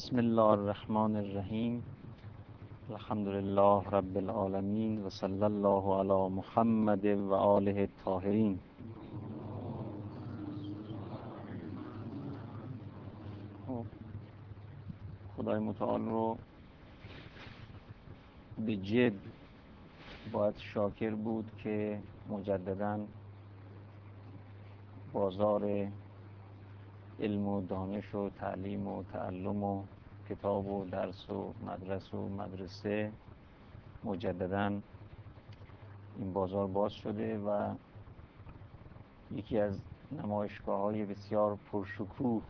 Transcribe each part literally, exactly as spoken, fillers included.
بسم الله الرحمن الرحیم. الحمد لله رب العالمین و صلی الله علی محمد و آله الطاهرین. خدای متعال رو به جد باید شاکر بود که مجدداً بازار علم و دانش و تعلیم و تعلم و کتاب و درس و مدرسه و مدرسه مجدداً این بازار باز شده و یکی از نمایشگاه‌های بسیار پرشکوه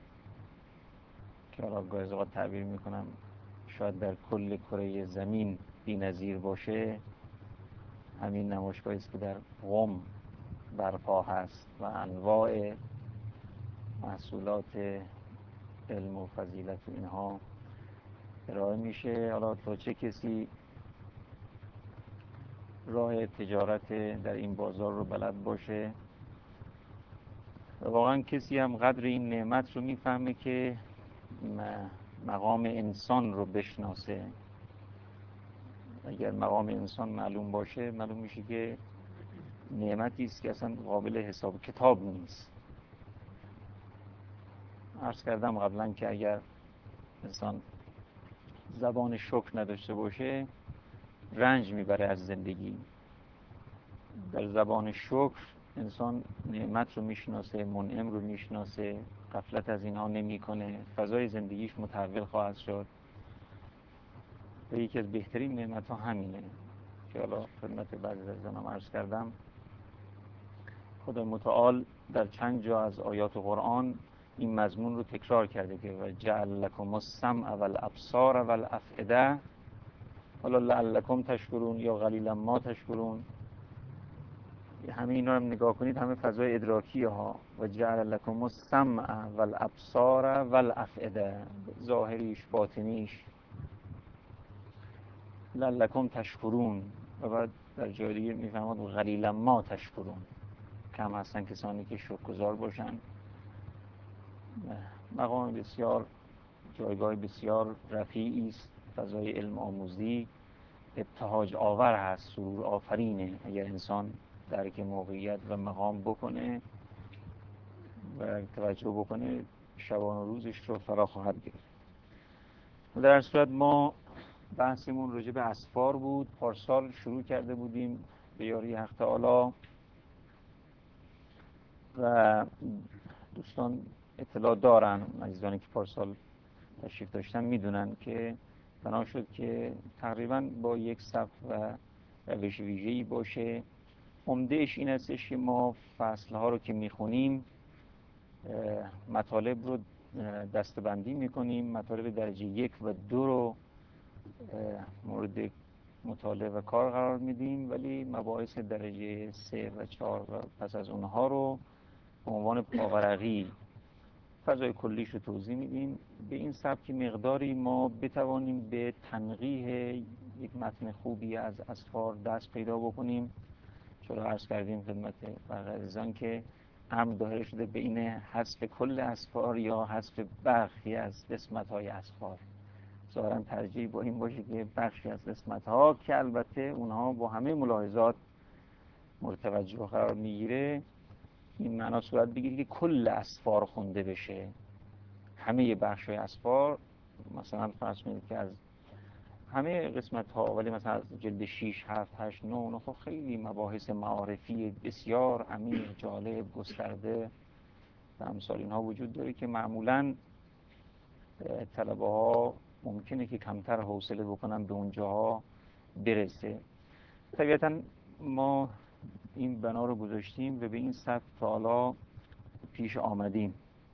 که حالا گاهی اوقات تعبیر میکنم شاید در کل کره زمین بی‌نظیر باشه، همین نمایشگاهی است که در قم برپا هست و انواع محصولات علم و فضیلت و اینها ارائه میشه. حالا تا چه کسی راه تجارت در این بازار رو بلد باشه و واقعا کسی هم قدر این نعمت رو میفهمه که مقام انسان رو بشناسه. اگر مقام انسان معلوم باشه معلوم میشه که نعمتی است که اصلا قابل حساب کتاب نیست. عرض کردم قبلا که اگر انسان زبان شکر نداشته باشه رنج میبره از زندگی. در زبان شکر انسان نعمت رو میشناسه، منعم رو میشناسه، غفلت از اینها نمیکنه، فضای زندگیش متحول خواهد شد. و یکی از بهترین نعمت ها همینه که حالا خدمت بعضی از زنم عرض کردم. خدا متعال در چند جا از آیات قرآن این مضمون رو تکرار کرده که و جعل لکم السمع و الابصار و الافئده، حالا لعلکم تشکرون یا قلیلا ما تشکرون. همه اینا رو نگاه کنید، همه فضای ادراکی ها. و جعل لکم السمع و الابصار و الافئده، ظاهریش باطنیش لعلکم تشکرون. و بعد در جای دیگه میفهمد قلیلا ما تشکرون، کم هستن کسانی که شکرگزار باشن. مقام بسیار، جایگاه بسیار رفیعی است. فضای علم آموزی ابتهاج آور هست، سرور آفرینه. اگر انسان درک موقعیت و مقام بکنه و توجه بکنه شبان و روزش رو فرا خواهد گرفت. در هر صورت ما بحثمون راجع به اسفار بود. پارسال شروع کرده بودیم به یاری حق تعالی و دوستان اطلاع دارن، عزیزانی که پارسال تشریف داشتن میدونن که بنا شد که تقریبا با یک صف و روش ویژه‌ای باشه. عمدهش این هستش که ما فصلها رو که میخونیم مطالب رو دسته‌بندی میکنیم. مطالب درجه یک و دو رو مورد مطالعه و کار قرار میدیم، ولی مباحث درجه سه و چهار و پس از اونها رو به عنوان پاورقی فضای کلیش رو توضیح میدیم. به این سبک مقداری ما بتوانیم به تنقیح یک متن خوبی از اسفار دست پیدا بکنیم. چرا عرض کردیم خدمت عزیزان که امر ظاهر شده بین حذف کل اسفار یا حذف برخی از قسمت‌های اسفار. ظاهراً ترجیح با این باشه که بخشی از قسمت‌ها که البته اونها با همه ملاحظات مورد توجه قرار میگیره، این معنا صورت بگیره که کل اسفار خونده بشه، همه بخش‌های اسفار. مثلا فرض کنید که از همه قسمت‌ها، ولی مثلا از جلد شش، هفت، هشت، نه، اونها خب خیلی مباحث معارفی بسیار عمیق، جالب، گسترده و امثال اینها وجود داره که معمولاً طلبه‌ها ممکنه که کمتر حوصله بکنن به اونجاها برسه. طبیعتاً ما این بنا رو گذاشتیم و به این سبک تا حالا پیش آمدیم.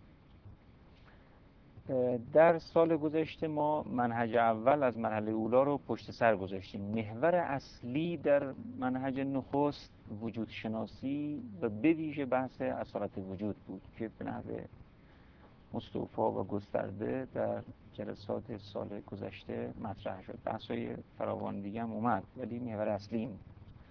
در سال گذشته ما منهج اول از مرحله اولا رو پشت سر گذاشتیم. محور اصلی در منهج نخست وجود شناسی و به ویژه بحث اصالت وجود بود که به نحو مستوفی و گسترده در جلسات سال گذشته مطرح شد. بحث‌های فراوان دیگه هم اومد، ولی محور اصلی این.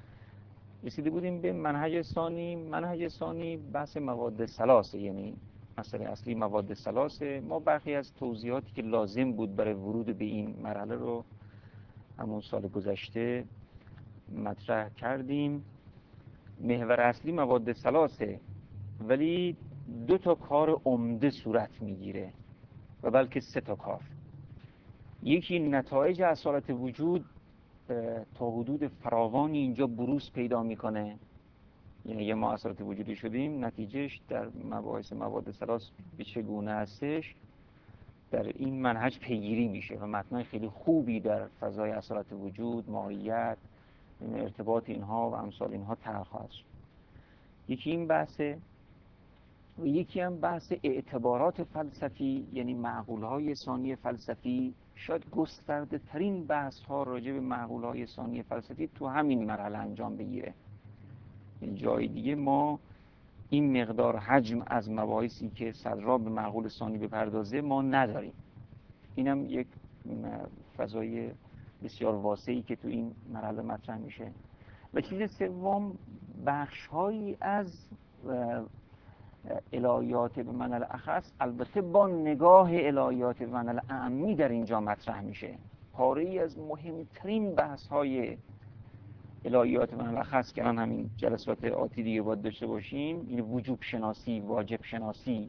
رسیده بودیم به منهج ثانی. منهج ثانی بحث مواد ثلاثه، یعنی مسئله اصلی مواد ثلاثه. ما برخی از توضیحاتی که لازم بود برای ورود به این مرحله رو همون سال گذشته مطرح کردیم. محور اصلی مواد ثلاثه، ولی دو تا کار عمده صورت میگیره و بلکه سه تا کار. یکی نتایج اصالت وجود تا حدود فراوانی اینجا بروز پیدا میکنه، یعنی یه ما اصالت وجودی شدیم، نتیجهش در مباحث مواد ثلاث به چگونه هستش در این منهج پیگیری میشه و متنای خیلی خوبی در فضای اصالت وجود، ماهیت، ارتباط اینها و امثال اینها طرح خواهد شد. یکی این بحثه و یکی هم بحث اعتبارات فلسفی، یعنی معقولهای ثانی فلسفی. شاید گسترده ترین بحث ها راجع به معقولهای ثانی فلسفی تو همین مرحله انجام بگیره. این جای دیگه ما این مقدار حجم از مباحثی که صدرا به معقول ثانی بپردازه ما نداریم. اینم یک فضای بسیار واسعی که تو این مرحله مطرح میشه. و چیز سوم، بخش‌هایی از الهیات به معنی الاخص، البته با نگاه الهیات به معنی اعمی در اینجا مطرح میشه. پاره‌ای از مهمترین بحث‌های الهیات به معنی الاخص که الان همین جلسات آتی دیگه باید داشته باشیم، این وجوب شناسی، واجب شناسی.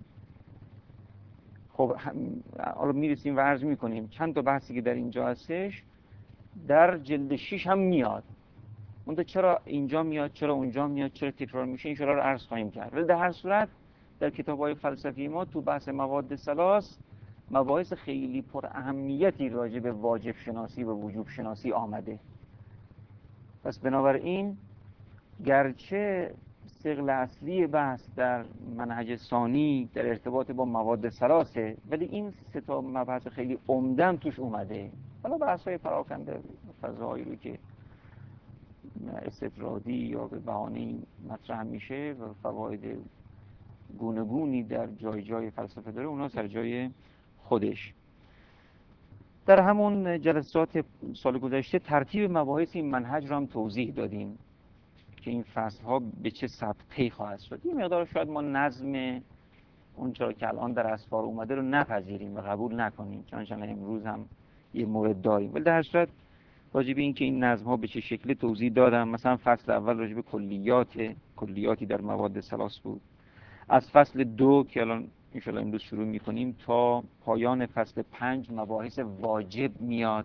خب حالا میرسیم و عرض میکنیم چند تا بحثی که در اینجا هستش در جلد شش هم میاد. اون چرا اینجا میاد، چرا اونجا میاد، چرا تکرار میشه، این شرا رو عرض خواهیم کرد. ولی در هر صورت در کتاب‌های فلسفی ما تو بحث مواد ثلاث مباحث خیلی پر اهمیتی راجع به واجب شناسی و وجوب شناسی آمده. پس بنابراین گرچه ثقل اصلی بحث در منهج ثانی در ارتباط با مواد ثلاثه، ولی این سه تا مبحث خیلی عمدن توش اومده. حالا بحث‌های پراکنده فضایی رو که استطرادی یا به بهانه مطرح میشه و فواید گوناگونی در جای جای فلسفه داره، اونا سر جای خودش. در همون جلسات سال گذشته ترتیب مباحث این منهج رو هم توضیح دادیم که این فصل‌ها به چه سبطه‌ای خواهد شد. این مقدار شاید ما نظم اون چرا که الان در اسفار اومده رو نپذیریم و قبول نکنیم، چنانچه امروز هم یه مورد داریم، ولی در هر صورت راجع به این که این نظم‌ها به چه شکلی توضیح دادم. مثلا فصل اول راجع به کلیات کلیاتی در مواد ثلاث بود. از فصل دو که الان ان شاء الله امروز شروع می‌کنیم تا پایان فصل پنج مباحث واجب میاد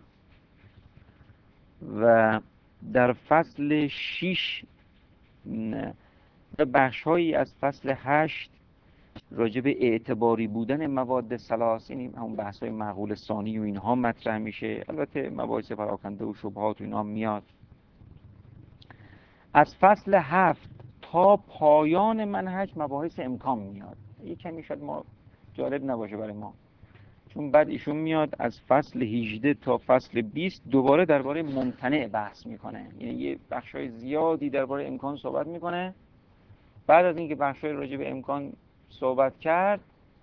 و در فصل شش بخش‌هایی از فصل هشت راجع به اعتباری بودن مواد ثلاث، یعنی همون بحث‌های معقول ثانی و اینها مطرح میشه. البته مباحث پراکنده و شبهات و اینها میاد. از فصل هفت تا پایان منهج مباحث امکان میاد. یک کمی شاید ما جالب نباشه برای ما، چون بعد ایشون میاد از فصل هجده تا فصل بیست دوباره درباره ممتنع بحث میکنه، یعنی یه بخشای زیادی درباره امکان صحبت میکنه. بعد از اینکه بخشای راجع به امکان صحبت کرد،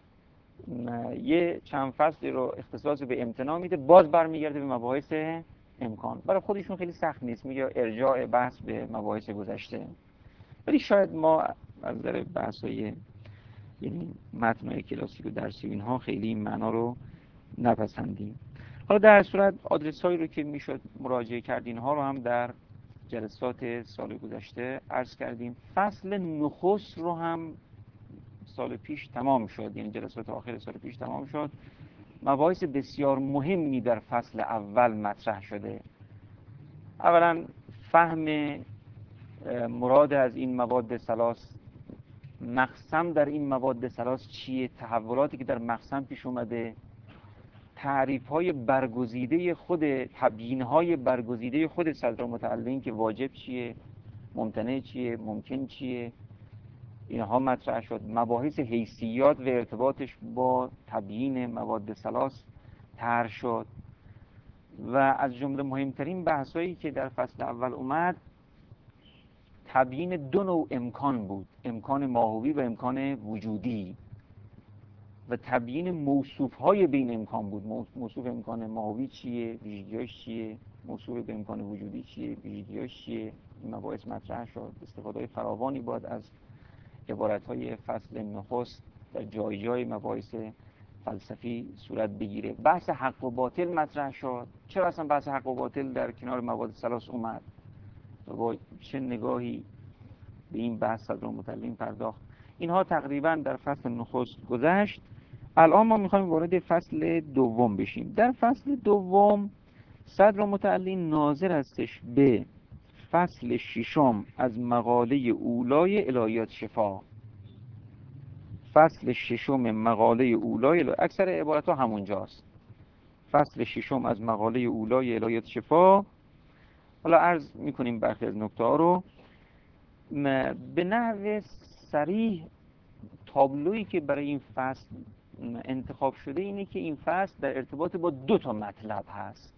یه چند فصلی رو اختصاص به امتناع میده، باز برمیگرده به مباحث امکان. برای خودشون خیلی سخت نیست، میگه ارجاع بحث به مباحث گذشته. ولی شاید ما از نظر بحث‌های یعنی متن‌های کلاسیک و درسی و اینها خیلی این معنا رو نپسندیم. حالا در صورت آدرس‌هایی رو که میشد مراجعه کرد اینها رو هم در جلسات سال گذشته عرض کردیم. فصل نخست رو هم سال پیش تمام شد، یعنی جلسات آخر سال پیش تمام شد. مباحث بسیار مهمی در فصل اول مطرح شده. اولا فهم مراد از این مواد ثلاث، مقسم در این مواد ثلاث چیه، تحولاتی که در مقسم پیش اومده، تعریف‌های برگزیده خود، تبیین‌های برگزیده خود صدر متعلقین که واجب چیه، ممتنع چیه، ممکن چیه، اینها مطرح شد. مباحث حیثیات و ارتباطش با تبیین مواد ثلاث طرح شد و از جمله مهمترین بحثایی که در فصل اول اومد تبیین دو نوع امکان بود، امکان ماهوی و امکان وجودی، و تبیین موصوف‌های بین امکان بود. موصوف امکان ماهوی چیه، ویژگی‌هاش چیه، موصوف به امکان وجودی چیه، ویژگی‌هاش چیه. این مباحث مطرح شد. استفاده فراوانی بود از عبارت‌های فصل نخست در جای جای مباحث فلسفی صورت بگیره. بحث حق و باطل مطرح شد. چرا اصلا بحث حق و باطل در کنار مواد ثلاث اومد و با چه نگاهی به این بحث صدرالمتعلم پرداخت؟ اینها تقریبا در فصل نخست گذشت. الان ما میخوایم وارد فصل دوم بشیم. در فصل دوم صدرالمتعلم ناظر هستش به فصل ششم از مقاله اولای الهیات شفا. فصل ششم مقاله اولای الهیات، اکثر عبارت ها همونجاست. فصل ششم از مقاله اولای الهیات شفا. حالا عرض میکنیم برخی از نکته ها رو. به نحو صریح تابلویی که برای این فصل انتخاب شده اینه که این فصل در ارتباط با دو تا مطلب هست.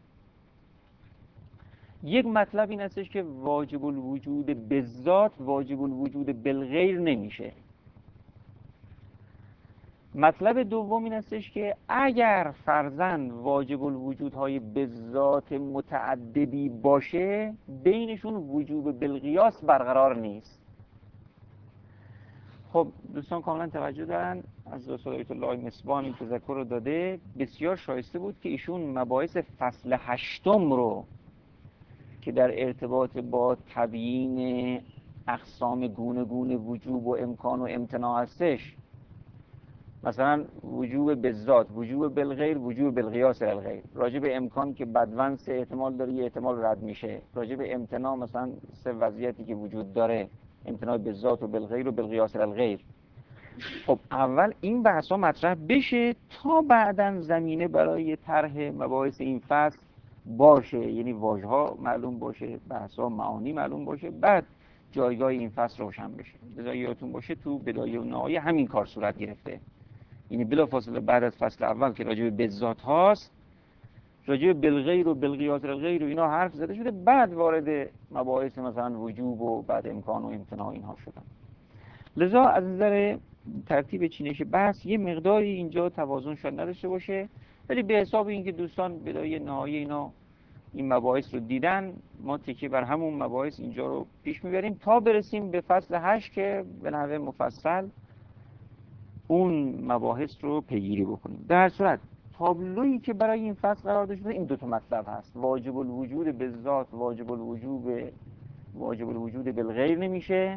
یک مطلب این هستش که واجب الوجود بالذات واجب الوجود بالغیر نمیشه. مطلب دوم این هستش که اگر فرضاً واجب الوجودهای بالذات متعددی باشه بینشون وجوب بالقیاس برقرار نیست. خب دوستان کاملا توجه دارن، از استاد آیت الله مصباح این تذکر رو داده. بسیار شایسته بود که ایشون مباحث فصل هشتم رو که در ارتباط با تبیین اقسام گونه گونه وجوب و امکان و امتناع هستش، مثلا وجوب بالذات، وجوب بالغیر، وجوب بالقیاس الغیر، راجع به امکان که بدون سه احتمال داره یه احتمال رد میشه، راجع به امتناع مثلا سه وضعیتی که وجود داره، امتناع بالذات و بالغیر و بالقیاس الغیر. خب اول این بحثا مطرح بشه تا بعداً زمینه برای طرح مباحث این فصل باشه، یعنی واژه‌ها معلوم باشه، بحثا معانی معلوم باشه، بعد جایگاه این فصل روشن بشه. لذا یادتون باشه تو بدایه و نهایه همین کار صورت گرفته. یعنی بلافاصله بعد از فصل اول که راجع به بالذات هاست، راجع به بالغیر و بالقیاس الغیر و اینا حرف زده شده، بعد وارد مباحث مثلا وجوب و بعد امکان و امتناع اینها شدن. لذا از نظر ترتیب چینش بحث یه مقداری اینجا توازن شاید نداشته باشه، ولی به حساب اینکه دوستان بدایه نهایه اینا این مباحث رو دیدن، ما تکیه بر همون مباحث اینجا رو پیش میبریم تا برسیم به فصل هشت که به نحو مفصل اون مباحث رو پیگیری بکنیم. در هر صورت تابلویی که برای این فصل قرار داشته این دو تا مطلب هست: واجب الوجود بالذات، واجب الوجود واجب الوجود بالغیر نمیشه.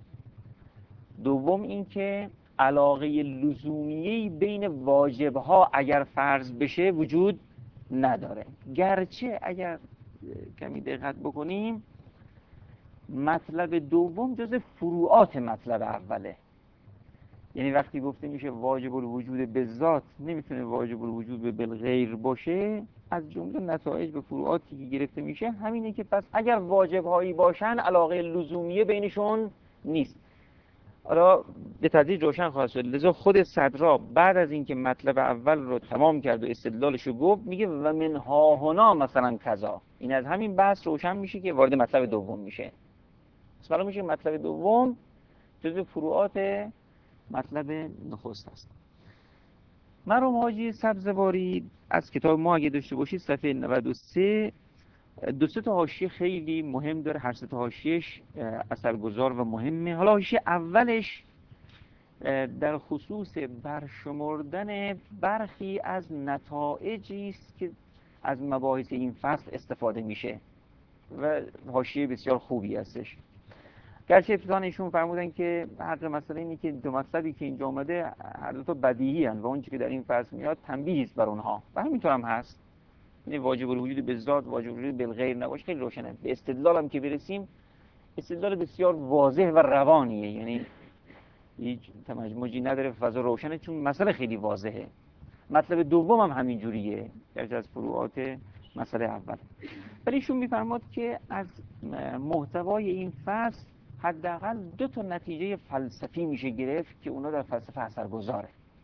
دوم این که علاقه لزومیه‌ای بین واجبها اگر فرض بشه وجود نداره، گرچه اگر کمی دقت بکنیم مطلب دوم جز فروعات مطلب اوله. یعنی وقتی گفته میشه واجب الوجود بالذات نمیتونه واجب الوجود بالغیر باشه، از جمله نتایج به فروعاتی که گرفته میشه همینه که پس اگر واجب هایی باشن علاقه لزومیه بینشون نیست. حالا به تدریج روشن خواهد شد. لذا خود صدرا بعد از اینکه مطلب اول رو تمام کرد و استدلالش رو گفت میگه و من ها هنا مثلا کذا. این از همین بحث روشن میشه که وارد مطلب دوم میشه. پس معلوم میشه مطلب دوم جزو فروعات مطلب نخست است. مرحوم حاجی سبزواری از کتاب ما اگه داشته باشید صفحه نود و سه دو سه تا حاشیه خیلی مهم داره، هر سه تا حاشیه‌اش اثرگذار و مهمه. حالا حاشیه اولش در خصوص برشمردن برخی از نتایجی است که از مباحث این فصل استفاده میشه و حاشیه بسیار خوبی هستش. گرچه ابتداً ایشون فرمودن که حق مسئله اینه که دو مطلبی که اینجا اومده هر دو تا بدیهی هستند و اون چیزی که در این فصل میاد تنبیه است بر اونها و همینطور هم هست. یعنی واجب الوجود بالذات واجب الوجود بالغیر نباشه خیلی روشنه. به استدلال هم که برسیم استدلال بسیار واضح و روانیه، یعنی هیچ تمجمجی نداره، فضا روشنه چون مسئله خیلی واضحه. مطلب دوم هم همین جوریه گرچه از فروعات مسئله اول. ولی ایشون میفرماد که از محتوای این فصل حداقل دو تا نتیجه فلسفی میشه گرفت که اونا در فلسفه اثرگذاره.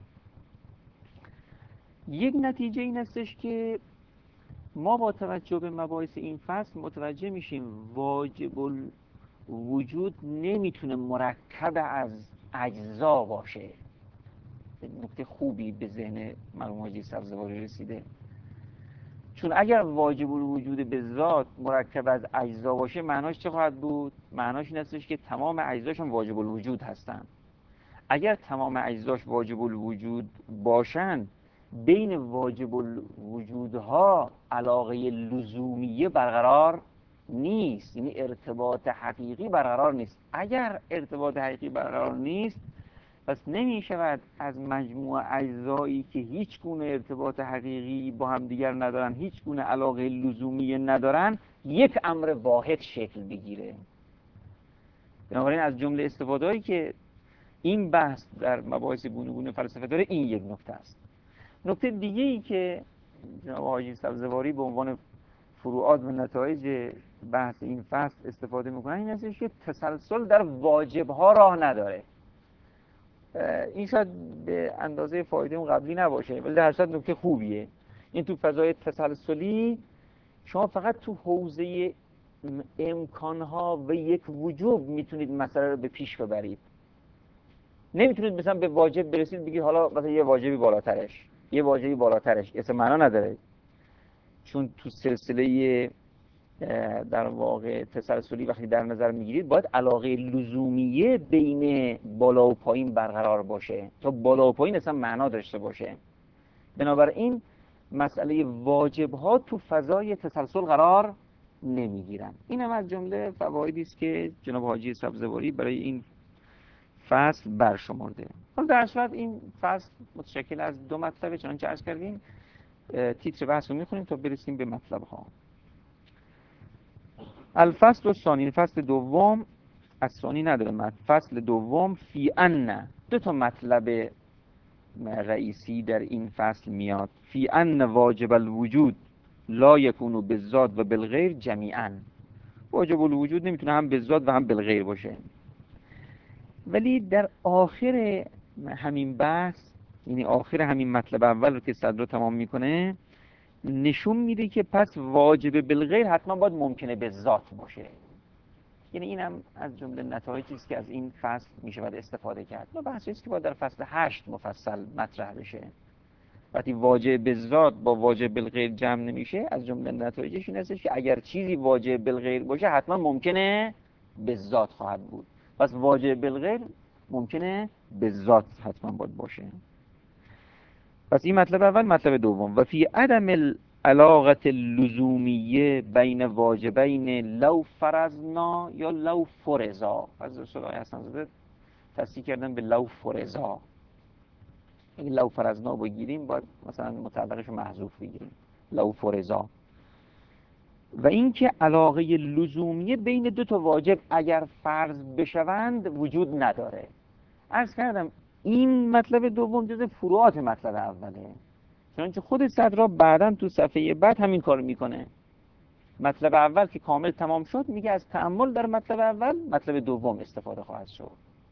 یک نتیجه این هستش که ما با توجه به مباحث این فصل متوجه میشیم واجب الوجود نمیتونه مرکب از اجزا باشه. نکته خوبی به ذهن مرحوم حاجی سبزواری رسیده، چون اگر واجب الوجود به ذات مرکب از اجزا باشه معناش چه خواهد بود؟ معناش این هستش که تمام اجزاشون واجب الوجود هستن. اگر تمام اجزاش واجب الوجود باشند، بین واجب الوجودها علاقه لزومیه برقرار نیست، یعنی ارتباط حقیقی برقرار نیست. اگر ارتباط حقیقی برقرار نیست، پس نمی شود از مجموع اجزایی که هیچ گونه ارتباط حقیقی با هم دیگر ندارن، هیچ گونه علاقه لزومی ندارن، یک امر واحد شکل بگیره. بنابراین از جمله استفاده‌ای که این بحث در مباحث گوناگون فلسفه داره این یک نکته است. نکته دیگه ای که جناب حاجی سبزواری به عنوان فروعات و نتایج بحث این فصل استفاده میکنن این هستش که تسلسل در واجب‌ها راه نداره. این شاید به اندازه فایده اون قبلی نباشه، ولی در هر صورت نکته خوبیه. این تو فضای تسلسلی شما فقط تو حوزه امکانها و یک وجوب میتونید مسئله رو به پیش ببرید. نمیتونید مثلا به واجب برسید بگید حالا مثلا یه واجبی بالاترش، یه واجبی بالاترش، اصلا معنا نداره. چون تو سلسله در واقع تسلسلی وقتی در نظر میگیرید باید علاقه لزومیه بین بالا و پایین برقرار باشه تا بالا و پایین اصلا معنا داشته باشه. بنابراین مسئله واجب ها تو فضای تسلسل قرار نمیگیرن. این هم از جمله فوایدی است که جناب حاجی سبزواری برای این فصل برشمرده. حالا در صورت این فصل متشکل از دو مطلب، چنانچه عرض کردیم تیتر بحث رو میخونیم تا برسیم به مطلب ها. الفصل الثانی، فصل دوم، الثانی نداره مطلب، فصل دوم، فی ان، دو تا مطلب رئیسی در این فصل میاد. فی ان واجب الوجود لا یکون بالذات و بالغیر جمیعا. واجب الوجود نمیتونه هم بالذات و هم بالغیر باشه. ولی در آخر همین بحث، یعنی آخر همین مطلب اول رو که صدر رو تمام میکنه، نشون میده که پس واجب بالغیر حتما باید ممکنه به ذات باشه. یعنی اینم از جمله نتایجی است که از این فصل میشه باید استفاده کرد. ما بحثی است که باید در فصل هشت مفصل مطرح بشه. وقتی واجب به ذات با واجب بالغیر جمع نمیشه، از جمله نتایجش این است که اگر چیزی واجب بالغیر باشه حتما ممکنه به ذات خواهد بود. پس واجب بالغیر ممکنه به ذات حتما باید باشه. پس این مطلب اول. مطلب دوم، و فی عدم العلاقه اللزومیه بین واجبین لو فرضنا یا لو فرضا. از رسول الله حسن زاده تصحیح کردن به لو فرضا. اگه لو فرضنا بگیریم باید مثلا متعلقش رو محذوف بگیریم، لو فرضا. و اینکه علاقه لزومیه بین دو تا واجب اگر فرض بشوند وجود نداره. عرض کردم این مطلب دوم جز فروعات مطلب اوله، چنانچه خود صدرا بعداً تو صفحه بعد همین کارو میکنه. مطلب اول که کامل تمام شد میگه از تأمل در مطلب اول مطلب دوم استفاده خواهد شد.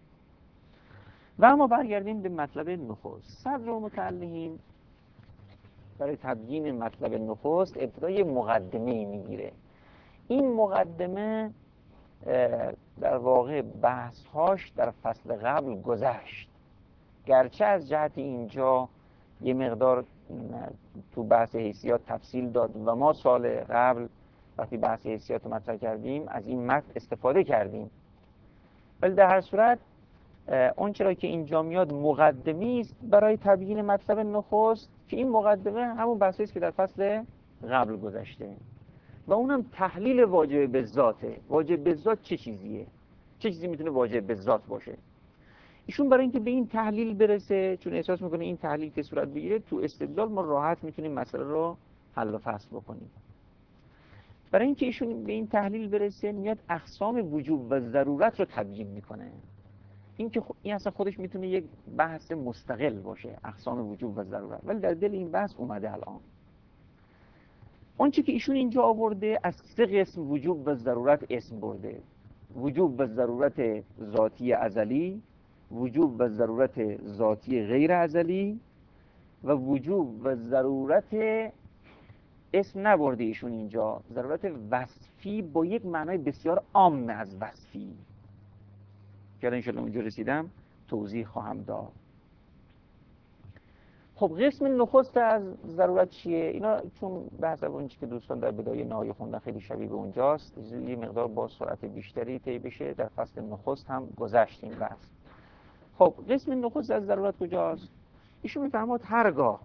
و اما برگردیم به مطلب نخست. صدر و متعلقین برای تبیین مطلب نخست ابتدای مقدمه میگیره. این مقدمه در واقع بحث‌هاش در فصل قبل گذشت، گرچه از جهت اینجا یه مقدار تو بحث حیثیات تفصیل داد و ما سال قبل وقتی بحث حیثیات رو مطرح کردیم از این متن استفاده کردیم. ولی در هر صورت اون چرا که اینجا میاد مقدمی است برای تبیین مطلب نخست، که این مقدمه همون بحثی است که در فصل قبل گذشته و اونم تحلیل واجب به ذاته. واجب به ذات چه چیزیه؟ چه چیزی میتونه واجب به ذات باشه؟ ایشون برای اینکه به این تحلیل برسه، چون احساس میکنه این تحلیل که صورت بگیره تو استدلال ما راحت میتونیم مسئله رو حل و فصل بکنیم. برای اینکه ایشون به این تحلیل برسه میاد اقسام وجوب و ضرورت رو تبیین میکنه. این که خب این اصلا خودش میتونه یک بحث مستقل باشه، اقسام وجوب و ضرورت، ولی در دل این بحث اومده الان. اون چیزی که ایشون اینجا آورده از سه قسم وجوب و ضرورت اسم برده: وجوب و ضرورت ذاتی ازلی، وجوب و ضرورت ذاتی غیر ازلی و وجوب و ضرورت اسم نبرده ایشون اینجا، ضرورت وصفی با یک معنای بسیار عام از وصفی که الان انشاءالله اونجا رسیدم توضیح خواهم داد. خب قسم نخست از ضرورت چیه؟ اینا چون بحث اون چیزی که دوستان در بدایه نهایی خوندن خیلی شبیه به اونجاست، یه مقدار با سرعت بیشتری طی بشه. در فصل نخست هم گذشتیم بحث. خب قسم نخست از ضرورت کجاست؟ ایشون میفرماد هرگاه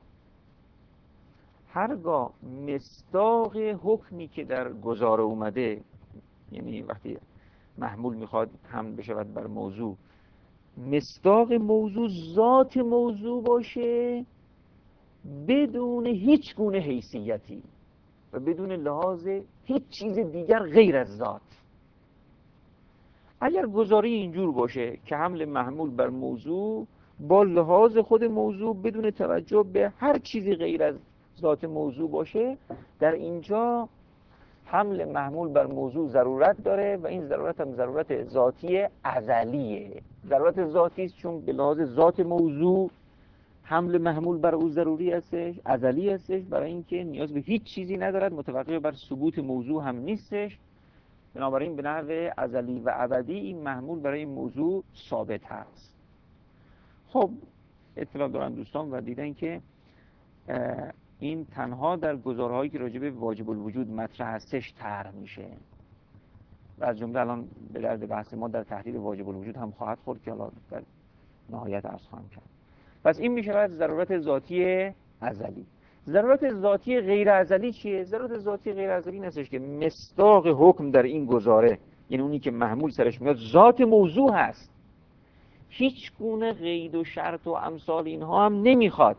هرگاه مصداق حکمی که در گزاره اومده، یعنی وقتی محمول میخواد حمل بشود بر موضوع، مصداق موضوع ذات موضوع باشه بدون هیچ گونه حیثیتی و بدون لحاظ هیچ چیز دیگر غیر از ذات. اگر گزاره اینجور باشه که حمل محمول بر موضوع با لحاظ خود موضوع بدون توجه به هر چیزی غیر از ذات موضوع باشه، در اینجا حمل محمول بر موضوع ضرورت داره و این ضرورت هم ضرورت ذاتی ازلیه. ضرورت ذاتی است چون به لحاظ ذات موضوع حمل محمول بر او ضروری هستش، ازلی هستش، برای اینکه نیاز به هیچ چیزی ندارد، متوقف بر ثبوت موضوع هم نیستش. بنابراین به نحو ازلی و ابدی این محمول برای این موضوع ثابت هست. خب اطلاع دارن دوستان و دیدن که این تنها در گزارهایی که راجع به واجب الوجود مطرح هستش طرح میشه و از جمله الان به درد بحث ما در تحلیل واجب الوجود هم خواهد خورد که حالا در نهایت عرض خواهم کرد. پس این میشه ضرورت ذاتی ازلی. ضرورت ذاتی غیر ازلی چیه؟ ضرورت ذاتی غیر ازلی این هستش که مصداق حکم در این گزاره، یعنی اونی که محمول سرش میاد، ذات موضوع هست، هیچ گونه قید و شرط و امثال اینها هم نمیخواد،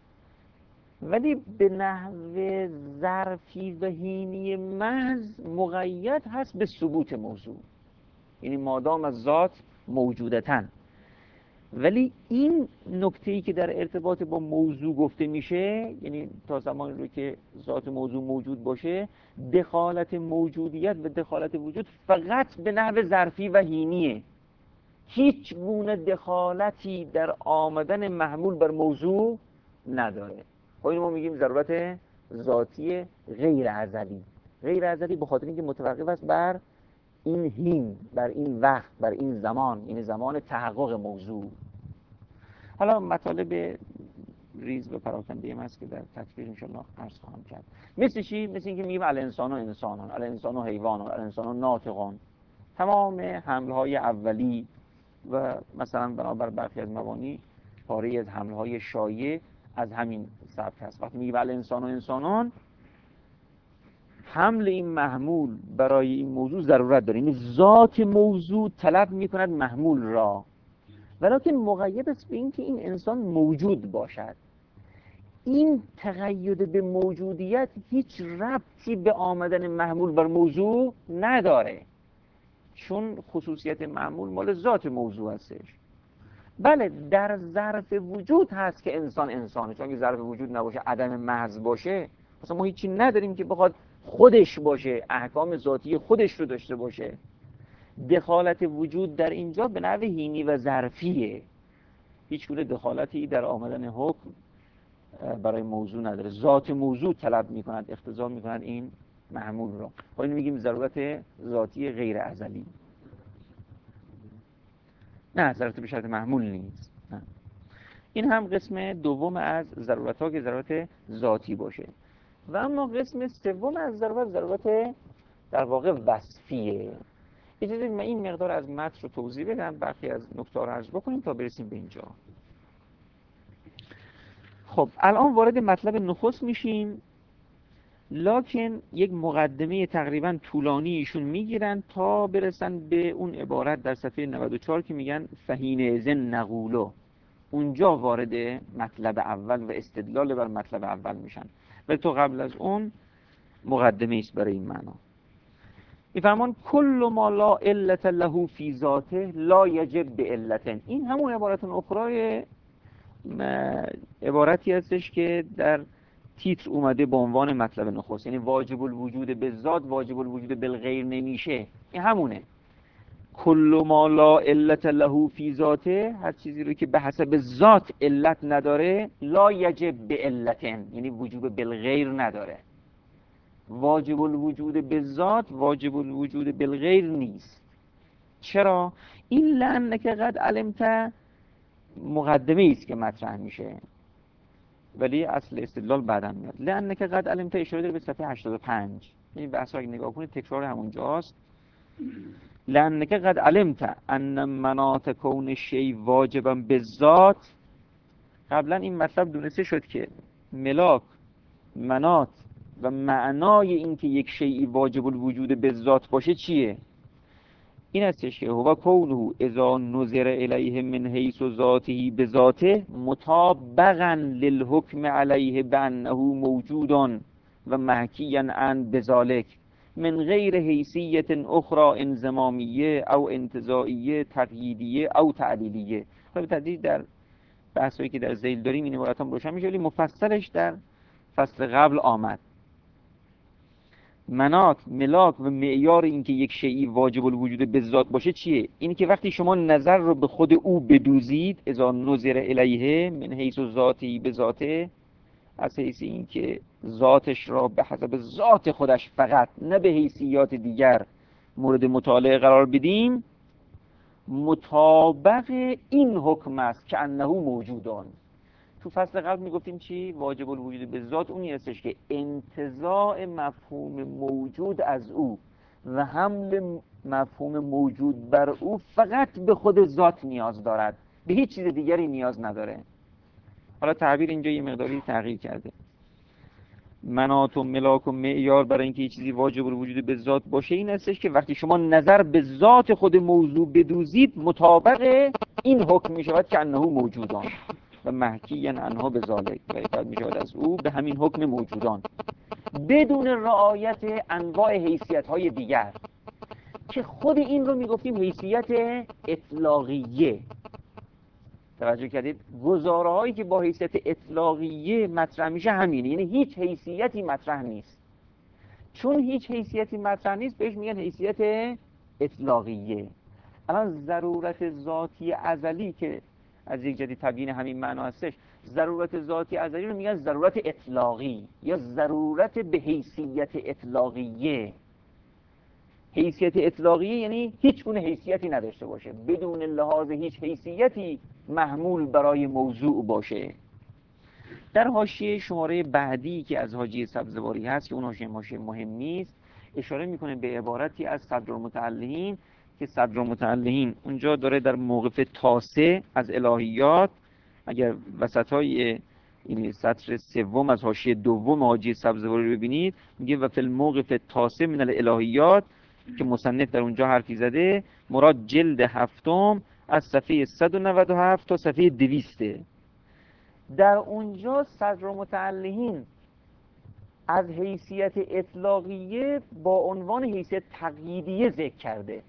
ولی به نحو ظرفی و حینی محض مقید هست به ثبوت موضوع، یعنی مادام از ذات موجودتن. ولی این نکته‌ای که در ارتباط با موضوع گفته میشه، یعنی تا زمانی رو که ذات موضوع موجود باشه، دخالت موجودیت و دخالت وجود فقط به نحو ظرفی و حینیه، هیچ گونه دخالتی در آمدن محمول بر موضوع نداره. خب اینو ما میگیم ضرورت ذاتی غیر ازلی. غیر ازلی به خاطر اینکه متوقف است بر این حین، بر این وقت، بر این زمان، این زمان تحقق موضوع. حالا مطالب ریز و پراکنده هم هست که در تکفیر انشاءالله عرض خواهم کرد. مثل چی؟ مثل اینکه میگیم الانسان و انسانان، الانسان و حیوانان، الانسان و ناطقان. تمام حملهای اولی و مثلا بنابر برخی از مبانی پاره از حملهای شایع از همین سبک هست. وقتی میگیم الانسان و انسانان، حمل این محمول برای این موضوع ضرورت داره، یعنی ذات موضوع طلب میکند محمول را، ولیکن مقید است به این که این انسان موجود باشد. این تقید به موجودیت هیچ ربطی به آمدن محمول بر موضوع نداره، چون خصوصیت محمول مال ذات موضوع هستش. بله در ظرف وجود هست که انسان انسانه، چون اگه ظرف وجود نباشه، عدم محض باشه، مثلا ما هیچی نداریم که بخواد خودش باشه، احکام ذاتی خودش رو داشته باشه. دخالت وجود در اینجا به نحو حینی و ظرفیه، هیچ گونه دخالتی در آمدن حکم برای موضوع نداره. ذات موضوع طلب میکند، اقتضا میکند این محمول رو. خب اینو میگیم ضرورت ذاتی غیر ازلی. نه، ضرورت به شرط محمول نیست. نه. این هم قسم دوم از ضرورت ها که ضرورت ذاتی باشه. و اما قسم سوم از ضرورت، ضرورت در واقع وصفیه. اجازه بدید من این مقدار از متن رو توضیح بدم، برخی از نکته رو عرض بکنیم تا برسیم به اینجا. خب الان وارد مطلب نخست میشیم، لکن یک مقدمه تقریبا طولانی ایشون میگیرن تا برسن به اون عبارت در صفحه نود و چهار که میگن فهین ازن نقولو. اونجا وارد مطلب اول و استدلال بر مطلب اول میشن، ولی تو قبل از اون مقدمه است برای این معنا. میفرمان کل ما لا علت له فی ذاته لا یجب بعلتن. این همون عبارت اخرى عبارتی هستش که در تیتر اومده به عنوان مطلب نخست، یعنی واجب الوجود به ذات واجب الوجود بالغیر نمیشه. این همونه کل ما لا علت له فی ذاته، هر چیزی رو که به حسب ذات علت نداره، لا یجب بعلتن، یعنی وجوب بالغیر نداره. واجب الوجود به ذات واجب الوجود بالغیر نیست. چرا؟ این لأنک قد علمت مقدمه است که مطرح میشه، ولی اصل استدلال بعداً میاد. لأنک قد علمت اشاره داره به صفحه هشتاد و پنج. این بحث رو اگه نگاه کنید تکرار همونجاست. لأنك قد علمت ان مناط کون شی واجبا بالذات. قبلا این مطلب دونسته شد که ملاک، مناط و معنای این که یک شیئی واجب الوجود بالذات باشه چیه؟ این هستش که هو کونه اذا نظر الیه من حیث ذاته بذاته مطابقا للحکم علیه بانه موجود و محکیا عن بذالک من غیر حیثیت اخرى انضمامیه او انتزاعیه تقییدیه او تعلیلیه. به تدریج در بحثایی که در ذیل داریم این عبارت هم روشن میشه، ولی مفصلش در فصل قبل آمد. مناط، ملاک و معیار این که یک شیئی واجب الوجود بالذات باشه چیه؟ این که وقتی شما نظر رو به خود او بدوزید، اذا نظر الیه من حیث ذاتی به ذاته، از حیث این که ذاتش را به حسب ذات خودش فقط نه به حیثیات دیگر مورد مطالعه قرار بدیم، مطابق این حکم است که انه موجودان. تو فصل قبل میگفتیم چی؟ واجب الوجود به ذات اونی هستش که انتزاع مفهوم موجود از او و حمل مفهوم موجود بر او فقط به خود ذات نیاز دارد، به هیچ چیز دیگری نیاز نداره. حالا تعبیر اینجا یه مقداری تغییر کرده. مناط و ملاک و معیار برای اینکه یه چیزی واجب الوجود به ذات باشه این هستش که وقتی شما نظر به ذات خود موضوع بدوزید مطابق این حکم میشود که انه موجودان و محکیاً عنه بذالک، و اطاعت میشود از او به همین حکم موجودان بدون رعایت انواع حیثیت های دیگر که خود این رو میگفتیم حیثیت اطلاقیه. توجه کردید؟ گزاره هایی که با حیثیت اطلاقیه مطرح میشه همینه، یعنی هیچ حیثیتی مطرح نیست. چون هیچ حیثیتی مطرح نیست بهش میگن حیثیت اطلاقیه. الان ضرورت ذاتی ازلی که از یک جدید تبیین همین معنا هستش، ضرورت ذاتی ازلی رو میگن ضرورت اطلاقی یا ضرورت به حیثیت اطلاقیه. حیثیت اطلاقیه یعنی هیچ گونه حیثیتی نداشته باشه، بدون لحاظ هیچ حیثیتی محمول برای موضوع باشه. در حاشیه شماره بعدی که از حاشیه سبزواری هست که اون حاشیه حاشیه مهم نیست، اشاره میکنه به عبارتی از صدرالمتعلقین که صدرالمتعلقین اونجا داره در موقف تاسع از الهیات، اگر وسطای این سطر سوم از حاشیه دوم حاشیه سبزواری رو ببینید میگه و فی الموقف تاسع من الالهیات که مصنف در اونجا حرفی زده، مراد جلد هفتم از صفحه صد و نود و هفت تا صفحه دویست. در اونجا صدرالمتعلقین از حیثیت اطلاقیه با عنوان حیثیت تقییدیه ذکر کرده.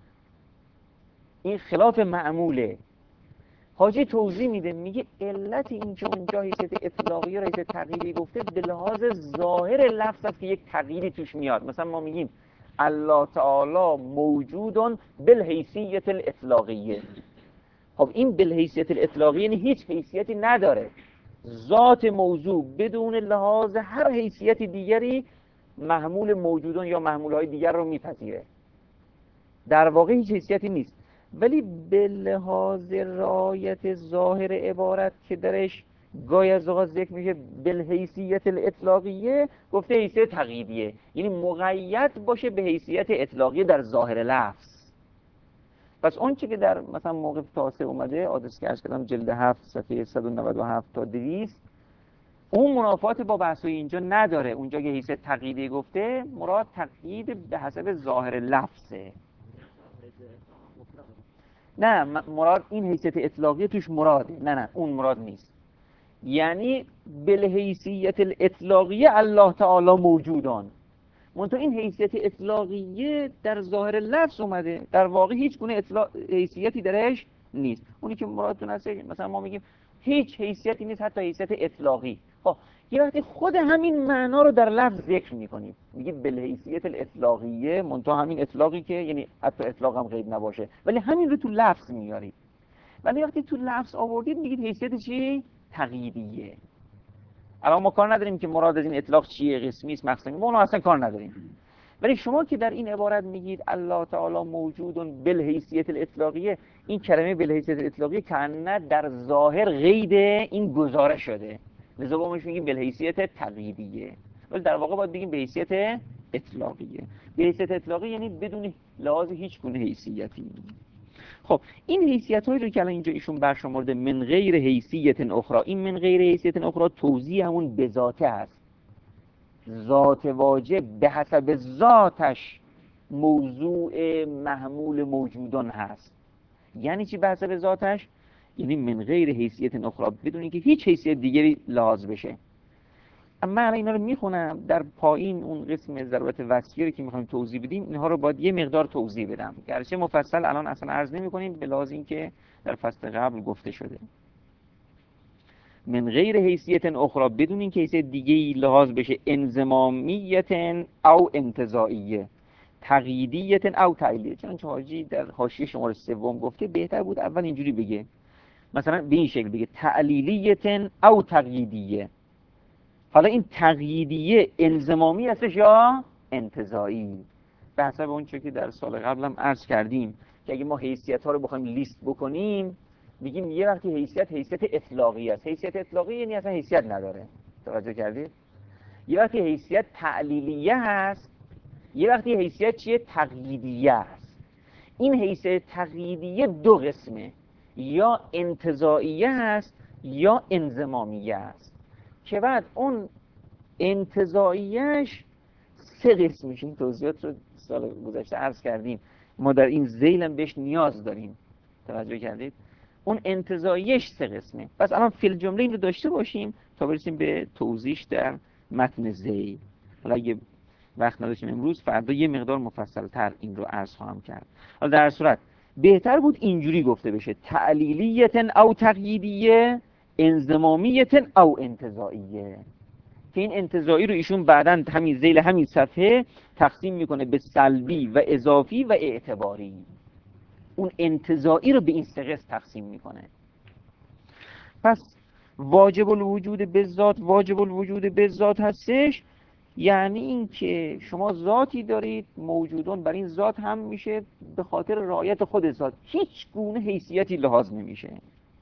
این خلاف معموله. حاجی توضیح میده، میگه علت این که اونجا حیثیت اطلاقیه را حیثیت تقییدی گفته به لحاظ ظاهر لفظ است که یک تقییدی توش میاد. مثلا ما میگیم الله تعالی موجودون بالحیثیت الاطلاقیه. خب این بالحیثیت الاطلاقیه یعنی هیچ حیثیتی نداره، ذات موضوع بدون لحاظ هر حیثیت دیگری محمول موجودون یا محمولهای دیگر رو میپذیره. در واقع هیچ حیثیتی نیست، ولی به لحاظ رعایت ظاهر عبارت که درش گاهی از اوقات ذکر میشه بالحیثیت الاطلاقیه، گفته حیثیت تقییدیه، یعنی مقید باشه به حیثیت اطلاقیه در ظاهر لفظ. پس اون چی که در مثلا موقف تاسع اومده، آدرس که ارز کردم جلد هفت صفحه صد و نود و هفت تا دویست، اون منافات با بحثای اینجا نداره. اونجا که حیثیت تقییدی گفته مراد تقیید به حسب ظاهر لفظه، نه مراد این حیثیت اطلاقیه توش مراده، نه نه اون مراد نیست. یعنی بالحیثیت الاطلاقیه الله تعالی موجودان، منتها این حیثیت اطلاقیه در ظاهر لفظ اومده، در واقع هیچ گونه اطلاق حیثیتی درش نیست. اونی که مرادتون هست مثلا ما میگیم هیچ حیثیتی نیست، حتی حیثیت اطلاقی. خب یه وقتی خود همین معنا رو در لفظ ذکر میکنیم، میگیم بالحیثیت الاطلاقیه، منتها همین اطلاقی که یعنی حتی اطلاق هم غیب نباشه، ولی همین رو تو لفظ میارید. ولی وقتی تو لفظ آوردید میگید حیثیت چی؟ تقییدیه. الان ما کار نداریم که مراد از این اطلاق چیه، قسمی است، مقصدی، ما اون اصلا کار نداریم. ولی شما که در این عبارت میگید الله تعالی موجودون بالحیثیت الاطلاقیه، این کلمه بالحیثیت الاطلاقیه کأنه در ظاهر قید این گزاره شده، لذا ما میگیم بالحیثیت تقییدیه، ولی در واقع باید بگیم به حیثیت اطلاقیه. به حیثیت اطلاقی یعنی بدون لحاظ هیچ گونه حیثیتی. خب این حیثیت هایی رو که الان اینجا ایشون برشمرده من غیر حیثیت اخرى، این من غیر حیثیت اخرى توضیح همون بذاته هست. ذات واجب به حسب ذاتش موضوع محمول موجودان هست. یعنی چی به حسب ذاتش؟ یعنی من غیر حیثیت اخرى، بدون اینکه هیچ حیثیت دیگری لحاظ بشه. اما الان اینا رو میخونم در پایین اون قسم ضرورت وصفیه رو که میخوایم توضیح بدیم، اینها رو باید یه مقدار توضیح بدم، گرچه مفصل الان اصلا عرض نمی‌کنیم به لحاظ اینکه در فصل قبل گفته شده. من غیر حیثیت اخرى، بدون اینکه حیثیت دیگه‌ای لحاظ بشه، انضمامیت او انتزاعیه، تقییدیت او تعلیلیه. چنانچه حاجی در حاشیه شماره سوم گفته بهتر بود اول اینجوری بگه، مثلا به این شکل بگه تعلیلیت او تقییدیه. حالا این تقییدیه انضمامی هستش یا انتزاعی؟ به حسب اون چیزی که در سال قبل هم عرض کردیم که اگه ما حیثیت ها رو بخوایم لیست بکنیم، میگیم یه وقتی حیثیت حیثیت اطلاقی است. حیثیت اطلاقی یعنی اصلا حیثیت نداره. توجه کردید؟ یه وقتی حیثیت تعلیلیه هست، یه وقتی حیثیت چیه؟ تقییدیه است. این حیثیت تقییدیه دو قسمه، یا انتزاعیه هست یا انضمامیه است، که بعد اون انتزاعیش سه قسم میشه. این توضیحات رو سال گذشته عرض کردیم، ما در این ذیل هم بهش نیاز داریم. توجه کردید؟ اون انتزاعیش سه قسمه. پس الان فی الجمله این رو داشته باشیم تا برسیم به توضیحش در متن ذیل. حالا اگه وقت نداشتیم امروز، فردا یه مقدار مفصل تر این رو عرض خواهم کرد. حالا در صورت بهتر بود اینجوری گفته بشه: تعلیلیت او تقییدیه، انضمامیت او انتزاعیه. که این انتزاعی رو ایشون بعداً همین ذیل همین صفحه تقسیم میکنه به سلبی و اضافی و اعتباری. اون انتزاعی رو به این سه قسم تقسیم میکنه. پس واجب الوجود به ذات، واجب الوجود به ذات هستش، یعنی این که شما ذاتی دارید، موجودون بر این ذات هم میشه به خاطر رعایت خود ذات، هیچ گونه حیثیتی لحاظ نمیشه.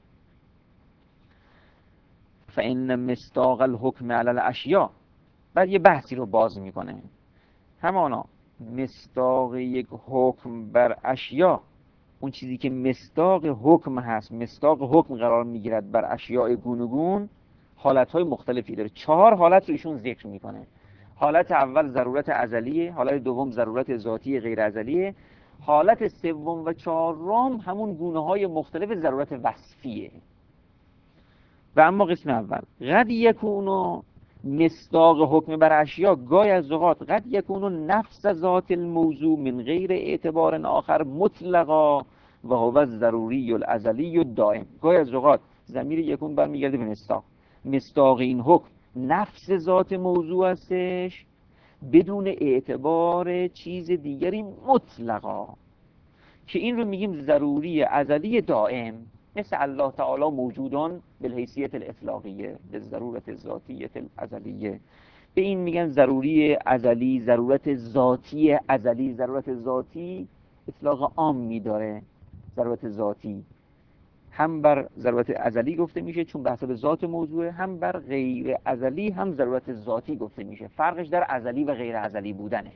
فإن مصداق الحکم علی الاشیاء، بعد یه بحثی رو باز میکنه. همانا مصداق یک حکم بر اشیاء، اون چیزی که مصداق حکم هست، مصداق حکم قرار میگیرد بر اشیاء گوناگون، حالتهای مختلفی داره. چهار حالت رو ایشون ذکر میکنه. حالت اول ضرورت ازلیه، حالت دوم ضرورت ذاتی غیر ازلیه، حالت سوم و چهارم همون گونه های مختلف ضرورت وصفیه. و اما قسم اول قد یکونو مصداق حکم بر اشیاء، گاهی از اوقات قد یکونو نفس ذات الموضوع من غیر اعتبار آخر مطلقا و هو الضروری الازلی الدائم. گاهی از اوقات ضمیر یکون برمیگرده به مصداق. مصداق این حکم نفس ذات موضوع هستش بدون اعتبار چیز دیگری مطلقا، که این رو میگیم ضروری ازلی دائم، مثل الله تعالی موجودان بالحیثیت الاطلاقیه به ضرورت ذاتیت الازلیه. به این میگن ضروری ازلی، ضرورت ذاتی ازلی. ضرورت ذاتی اطلاق عام میداره. ضرورت ذاتی هم بر ضرورت ازلی گفته میشه چون به حسب ذات موضوع، هم بر غیر ازلی هم ضرورت ذاتی گفته میشه. فرقش در ازلی و غیر ازلی بودنه.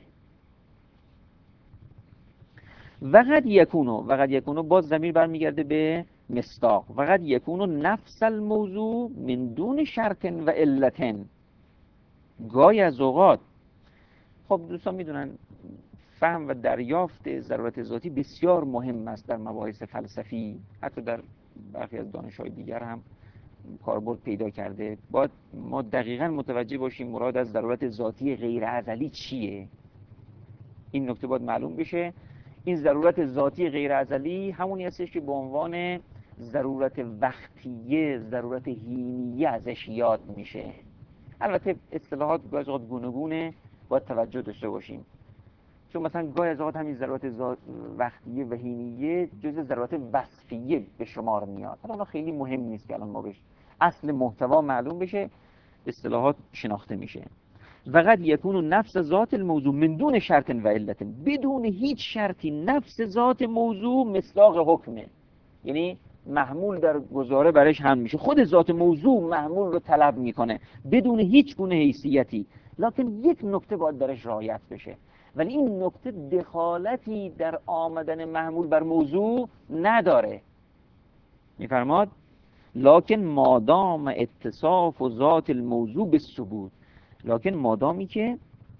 و قد یکونو، و قد یکونو باز ضمیر برمیگرده به مصداق. و قد یکونو نفس الموضوع من دون شرط و علت. گاهی از اوقات، خب دوستان میدونن فهم و دریافت ضرورت ذاتی بسیار مهم است در مباحث فلسفی، حتی در برخی از دانش‌های دیگر هم کاربرد پیدا کرده. باید ما دقیقاً متوجه باشیم مراد از ضرورت ذاتی غیر ازلی چیه. این نکته باید معلوم بشه. این ضرورت ذاتی غیر ازلی همونی هستش که به عنوان ضرورت وقتیه، ضرورت حینیه ازش یاد میشه. البته اصطلاحات گاهی از اوقات گوناگونه، باید توجه داشته باشیم. چون مثلا گاهی از اوقات همین ضرورت وقتیه و حینیه جزء ضرورت وصفیه به شمار میاد. حالا خیلی مهم نیست که الان ما بهش اصل محتوا معلوم بشه، اصطلاحات شناخته میشه. و قد یکون نفس ذات الموضوع من دون شرط و علت، بدون هیچ شرطی نفس ذات موضوع مصداق حکمه، یعنی محمول در گزاره برش هم میشه. خود ذات موضوع محمول رو طلب میکنه بدون هیچ گونه حیثیتی. لکن یک نکته باید درش رعایت بشه، ولی این نکته دخالتی در آمدن محمول بر موضوع نداره. میفرماد لکن مادام اتصاف و ذات الموضوع به ثبوت، لکن مادامی که